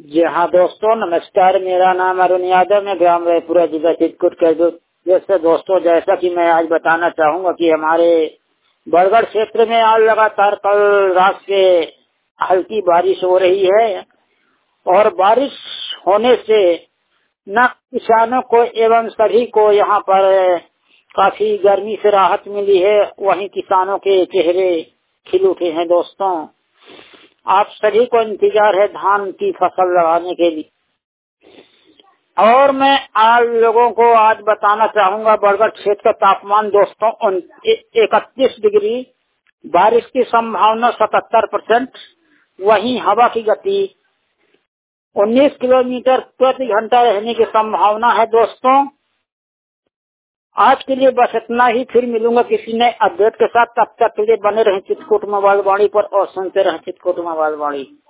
जी हाँ दोस्तों, नमस्कार। मेरा नाम अरुण यादव, मैं ग्राम रायपुरा, जिला चित्रकूट का जैसे दोस्तों, जैसा कि मैं आज बताना चाहूंगा कि हमारे बरगढ़ क्षेत्र में आज लगातार कल रात से हल्की बारिश हो रही है और बारिश होने से न किसानों को एवं सभी को यहाँ पर काफी गर्मी से राहत मिली है। वहीं किसानों के चेहरे खिल उठे हैं। दोस्तों, आप सभी को इंतजार है धान की फसल लगाने के लिए। और मैं आप लोगों को आज बताना चाहूंगा बरगढ़ क्षेत्र का तापमान दोस्तों 31 डिग्री, बारिश की संभावना 77%, वहीं हवा की गति 19 किलोमीटर प्रति घंटा रहने की संभावना है। दोस्तों, आज के लिए बस इतना ही। फिर मिलूंगा किसी नए अपडेट के साथ। तब तक के लिए बने रहे चित्रकूट मोबाइल वाणी पर और सुनते रहे चित्रकूट मोबाइल वाणी।